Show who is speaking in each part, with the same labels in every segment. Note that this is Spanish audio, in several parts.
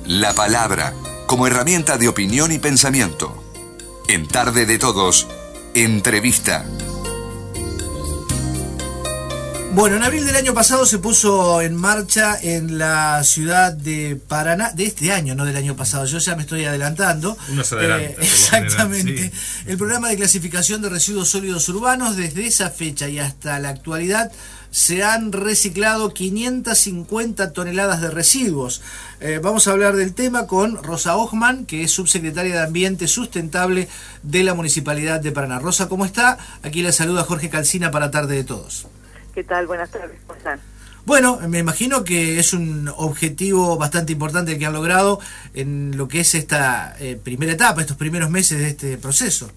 Speaker 1: La palabra, como herramienta de opinión y pensamiento. En Tarde de Todos, entrevista.
Speaker 2: Bueno, en abril del año pasado se puso en marcha en la ciudad de Paraná, de este año, no del año pasado, yo ya me estoy adelantando.
Speaker 3: Uno se adelanta.
Speaker 2: Exactamente.
Speaker 3: General, sí.
Speaker 2: El programa de clasificación de residuos sólidos urbanos, desde esa fecha y hasta la actualidad, se han reciclado 550 toneladas de residuos. Vamos a hablar del tema con Rosa Hochman, que es subsecretaria de Ambiente Sustentable de la Municipalidad de Paraná. Rosa, ¿cómo está? Aquí la saluda Jorge Calcina para Tarde de Todos.
Speaker 4: ¿Qué tal? Buenas tardes, ¿cómo están?
Speaker 2: Bueno, me imagino que es un objetivo bastante importante el que han logrado en lo que es esta primera etapa, estos primeros meses de este proceso.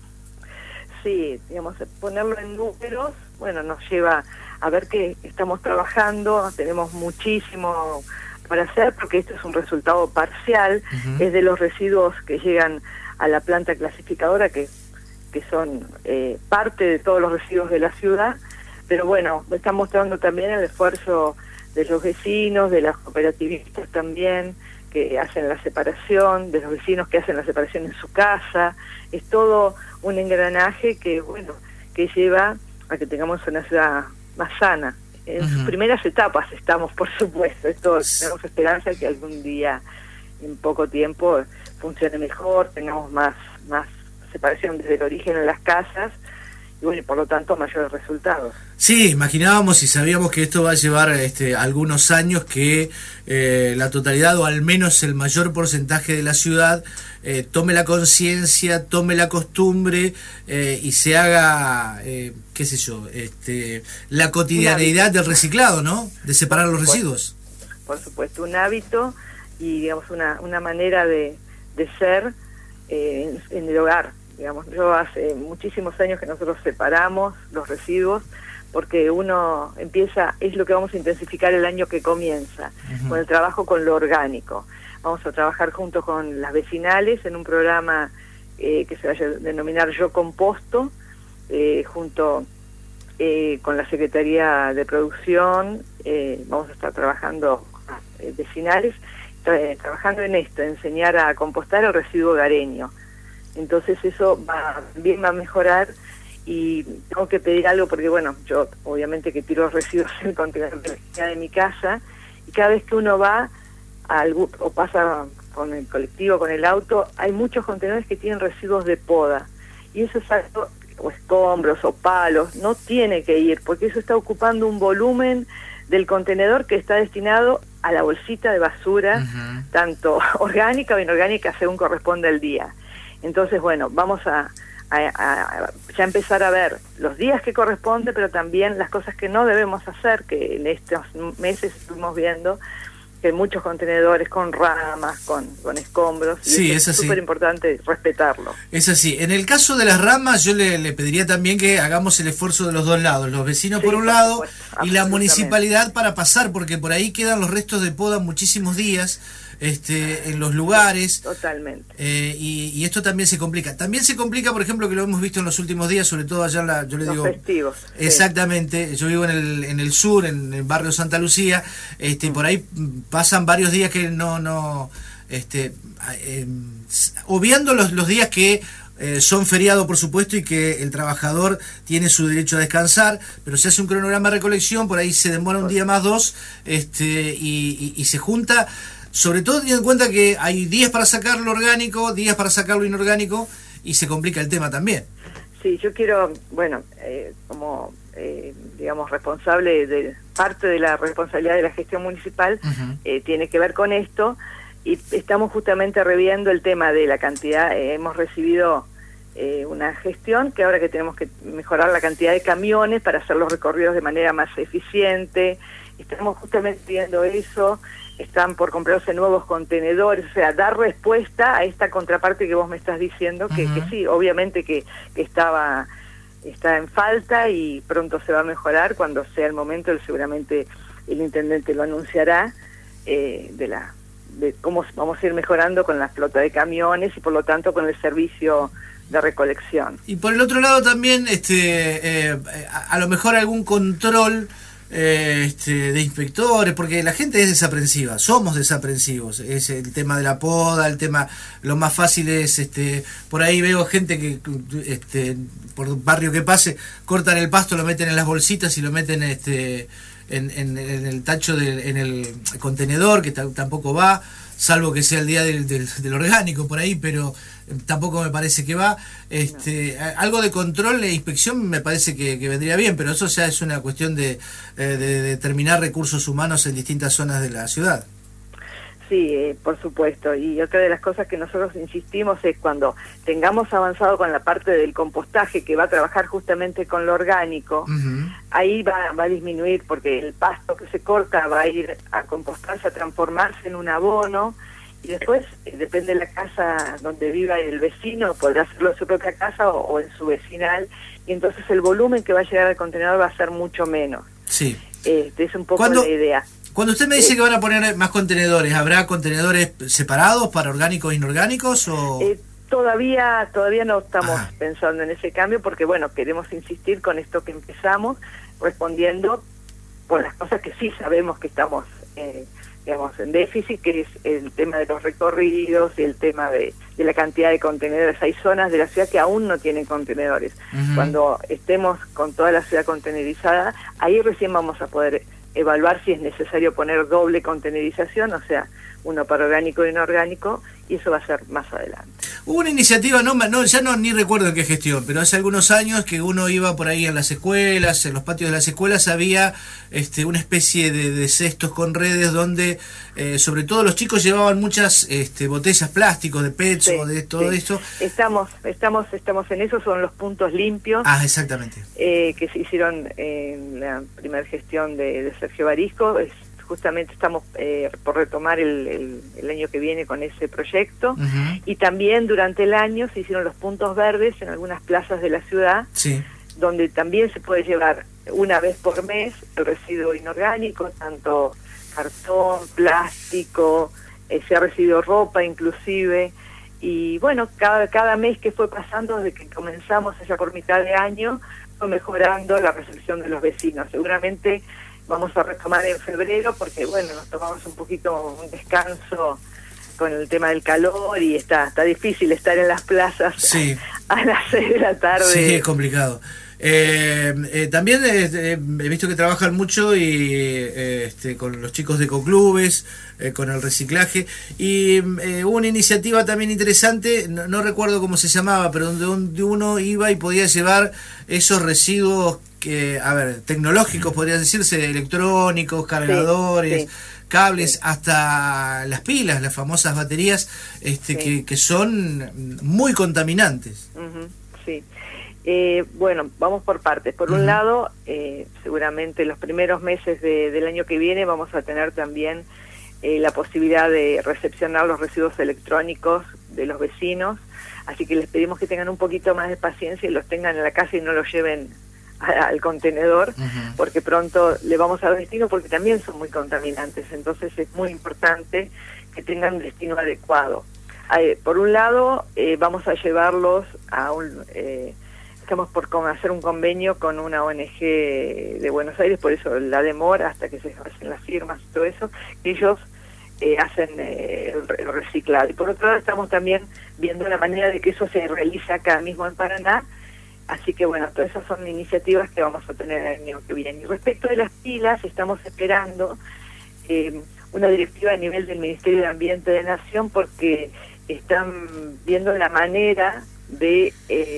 Speaker 4: Sí, digamos, ponerlo en números, bueno, nos lleva a ver que estamos trabajando, tenemos muchísimo para hacer, porque esto es un resultado parcial, es de los residuos que llegan a la planta clasificadora, que son parte de todos los residuos de la ciudad, pero bueno, está mostrando también el esfuerzo de los vecinos, de las cooperativistas también, que hacen la separación, de los vecinos que hacen la separación en su casa. Es todo un engranaje que, bueno, que lleva a que tengamos una ciudad más sana. En sus primeras etapas estamos, por supuesto. Tenemos esperanza de que algún día, en poco tiempo, funcione mejor, tengamos más separación desde el origen en las casas, y bueno, y por lo tanto mayores resultados.
Speaker 2: Sí, imaginábamos y sabíamos que esto va a llevar algunos años, que la totalidad o al menos el mayor porcentaje de la ciudad tome la conciencia, tome la costumbre y se haga, qué sé yo, la cotidianeidad del reciclado, ¿no? De separar los residuos.
Speaker 4: Por supuesto, un hábito y, digamos, una manera de ser en el hogar. Digamos, yo hace muchísimos años que nosotros separamos los residuos, porque uno empieza, es lo que vamos a intensificar el año que comienza, con el trabajo con lo orgánico. Vamos a trabajar junto con las vecinales en un programa que se va a denominar Yo Composto, junto con la Secretaría de Producción. Vamos a estar trabajando vecinales, trabajando en esto, enseñar a compostar el residuo hogareño. Entonces eso va a mejorar. Y tengo que pedir algo porque, bueno, yo obviamente que tiro residuos en el contenedor de mi casa, y cada vez que uno va o pasa con el colectivo, con el auto, hay muchos contenedores que tienen residuos de poda, y eso es algo, o escombros o palos, no tiene que ir, porque eso está ocupando un volumen del contenedor que está destinado a la bolsita de basura, tanto orgánica o inorgánica, según corresponde al día. Entonces, bueno, vamos a ya empezar a ver los días que corresponde, pero también las cosas que no debemos hacer, que en estos meses estuvimos viendo que hay muchos contenedores con ramas, con escombros, y
Speaker 2: sí,
Speaker 4: es súper importante respetarlo.
Speaker 2: Es así. En el caso de las ramas, yo le pediría también que hagamos el esfuerzo de los dos lados, los vecinos por un lado y la municipalidad para pasar, porque por ahí quedan los restos de poda muchísimos días en los lugares.
Speaker 4: Totalmente.
Speaker 2: Y esto también se complica. También se complica, por ejemplo, que lo hemos visto en los últimos días, sobre todo allá yo le digo...
Speaker 4: Los festivos.
Speaker 2: Exactamente. Sí. Yo vivo en el sur, en el barrio Santa Lucía, por ahí pasan varios días que obviando los días que son feriados, por supuesto, y que el trabajador tiene su derecho a descansar, pero se hace un cronograma de recolección, por ahí se demora un día más, dos, y se junta, sobre todo teniendo en cuenta que hay días para sacar lo orgánico, días para sacar lo inorgánico, y se complica el tema también.
Speaker 4: Sí, yo quiero, bueno, como digamos, responsable de parte de la responsabilidad de la gestión municipal, tiene que ver con esto, y estamos justamente reviendo el tema de la cantidad. Hemos recibido una gestión que ahora que tenemos que mejorar la cantidad de camiones para hacer los recorridos de manera más eficiente. Estamos justamente viendo eso. Están por comprarse nuevos contenedores, o sea, dar respuesta a esta contraparte que vos me estás diciendo, que sí, obviamente que está en falta y pronto se va a mejorar. Cuando sea el momento, seguramente el intendente lo anunciará, de cómo vamos a ir mejorando con la flota de camiones y por lo tanto con el servicio de recolección.
Speaker 2: Y por el otro lado también, a lo mejor algún control de inspectores, porque la gente es desaprensiva, somos desaprensivos, es el tema de la poda, el tema, lo más fácil es, por ahí veo gente que, por barrio que pase, cortan el pasto, lo meten en las bolsitas y lo meten, en el tacho, en el contenedor, que tampoco va, salvo que sea el día del orgánico por ahí, pero tampoco me parece que va. Algo de control e inspección me parece que vendría bien, pero eso ya es una cuestión de determinar recursos humanos en distintas zonas de la ciudad.
Speaker 4: Sí, por supuesto. Y otra de las cosas que nosotros insistimos es cuando tengamos avanzado con la parte del compostaje, que va a trabajar justamente con lo orgánico, ahí va a disminuir, porque el pasto que se corta va a ir a compostarse, a transformarse en un abono, y después, depende de la casa donde viva el vecino, podrá hacerlo en su propia casa o en su vecinal, y entonces el volumen que va a llegar al contenedor va a ser mucho menos.
Speaker 2: Sí.
Speaker 4: Es un poco la idea.
Speaker 2: Cuando usted me dice que van a poner más contenedores, ¿habrá contenedores separados para orgánicos e inorgánicos? O...
Speaker 4: Todavía no estamos pensando en ese cambio, porque bueno, queremos insistir con esto que empezamos, respondiendo por las cosas que sí sabemos que estamos en déficit, que es el tema de los recorridos y el tema de la cantidad de contenedores. Hay zonas de la ciudad que aún no tienen contenedores. Cuando estemos con toda la ciudad contenerizada, ahí recién vamos a poder evaluar si es necesario poner doble contenerización, o sea, uno para orgánico y inorgánico, y eso va a ser más adelante.
Speaker 2: Hubo una iniciativa, ya ni recuerdo en qué gestión, pero hace algunos años que uno iba por ahí en las escuelas, en los patios de las escuelas había una especie de cestos con redes donde sobre todo los chicos llevaban muchas botellas plásticos de PET o de todo esto. Estamos
Speaker 4: en eso, son los puntos limpios.
Speaker 2: Exactamente.
Speaker 4: Que se hicieron en la primera gestión de Sergio Barisco. Justamente estamos por retomar el año que viene con ese proyecto, y también durante el año se hicieron los puntos verdes en algunas plazas de la ciudad, donde también se puede llevar una vez por mes el residuo inorgánico, tanto cartón, plástico, se ha recibido ropa inclusive, y bueno, cada mes que fue pasando desde que comenzamos allá por mitad de año, fue mejorando la recepción de los vecinos. Seguramente vamos a retomar en febrero, porque bueno, nos tomamos un poquito un descanso con el tema del calor y está difícil estar en las plazas a las 6 de la tarde.
Speaker 2: Sí, es complicado. También he visto que trabajan mucho con los chicos de ecoclubes, con el reciclaje, y hubo una iniciativa también interesante, no recuerdo cómo se llamaba, pero donde uno iba y podía llevar esos residuos tecnológicos, podría decirse, electrónicos, cargadores, cables, hasta las pilas, las famosas baterías, que son muy contaminantes.
Speaker 4: Sí. Bueno, vamos por partes. Por un lado, seguramente los primeros meses del año que viene vamos a tener también la posibilidad de recepcionar los residuos electrónicos de los vecinos, así que les pedimos que tengan un poquito más de paciencia y los tengan en la casa y no los lleven al contenedor, porque pronto le vamos a dar destino, porque también son muy contaminantes. Entonces es muy importante que tengan un destino adecuado. Por un lado, vamos a llevarlos a estamos por hacer un convenio con una ONG de Buenos Aires, por eso la demora hasta que se hacen las firmas y todo eso, que ellos hacen el reciclado. Y por otro lado, estamos también viendo la manera de que eso se realice acá mismo en Paraná. Así que bueno, todas esas son iniciativas que vamos a tener el año que viene. Y respecto de las pilas, estamos esperando una directiva a nivel del Ministerio de Ambiente de Nación, porque están viendo la manera de,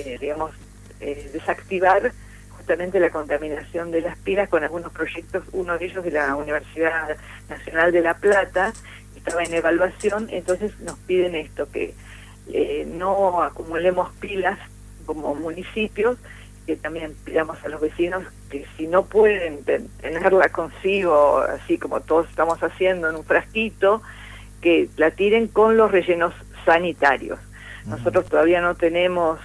Speaker 4: desactivar justamente la contaminación de las pilas con algunos proyectos, uno de ellos de la Universidad Nacional de La Plata, estaba en evaluación. Entonces nos piden esto, que no acumulemos pilas como municipios, que también pidamos a los vecinos que si no pueden tenerla consigo, así como todos estamos haciendo en un frasquito, que la tiren con los rellenos sanitarios. Nosotros todavía no tenemos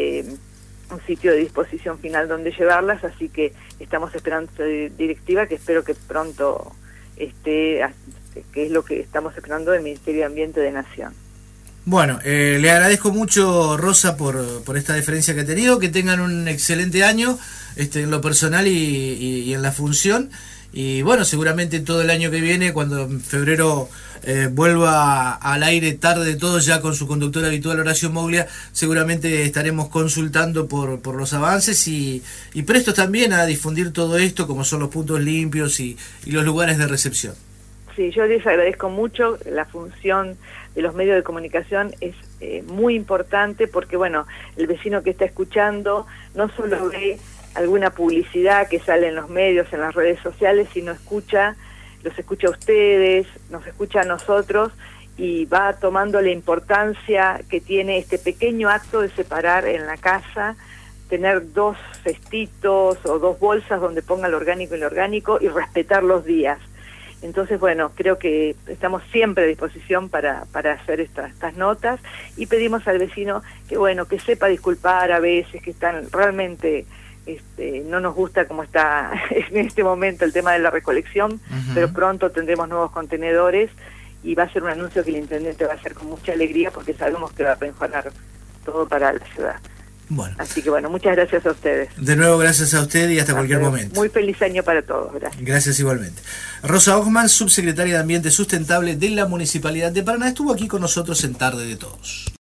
Speaker 4: un sitio de disposición final donde llevarlas, así que estamos esperando esta directiva, que espero que pronto esté, que es lo que estamos esperando del Ministerio de Ambiente de Nación.
Speaker 2: Bueno, le agradezco mucho, Rosa, por esta deferencia que ha tenido, que tengan un excelente año en lo personal y en la función, y bueno, seguramente todo el año que viene, cuando en febrero vuelva al aire Tarde de Todos, ya con su conductor habitual Horacio Moglia, seguramente estaremos consultando por los avances y prestos también a difundir todo esto, como son los puntos limpios y los lugares de recepción.
Speaker 4: Sí, yo les agradezco mucho. La función de los medios de comunicación es muy importante porque, bueno, el vecino que está escuchando no solo ve alguna publicidad que sale en los medios, en las redes sociales, sino los escucha a ustedes, nos escucha a nosotros y va tomando la importancia que tiene este pequeño acto de separar en la casa, tener 2 cestitos o 2 bolsas donde ponga lo orgánico y lo orgánico y respetar los días. Entonces, bueno, creo que estamos siempre a disposición para hacer estas notas y pedimos al vecino que, bueno, que sepa disculpar a veces, que están realmente, no nos gusta cómo está en este momento el tema de la recolección, pero pronto tendremos nuevos contenedores y va a ser un anuncio que el intendente va a hacer con mucha alegría porque sabemos que va a mejorar todo para la ciudad.
Speaker 2: Bueno.
Speaker 4: Así que bueno, muchas gracias a ustedes.
Speaker 2: De nuevo, gracias a usted y hasta cualquier momento.
Speaker 4: Muy feliz año para todos, gracias.
Speaker 2: Gracias igualmente. Rosa Hochman, subsecretaria de Ambiente Sustentable de la Municipalidad de Paraná, estuvo aquí con nosotros en Tarde de Todos.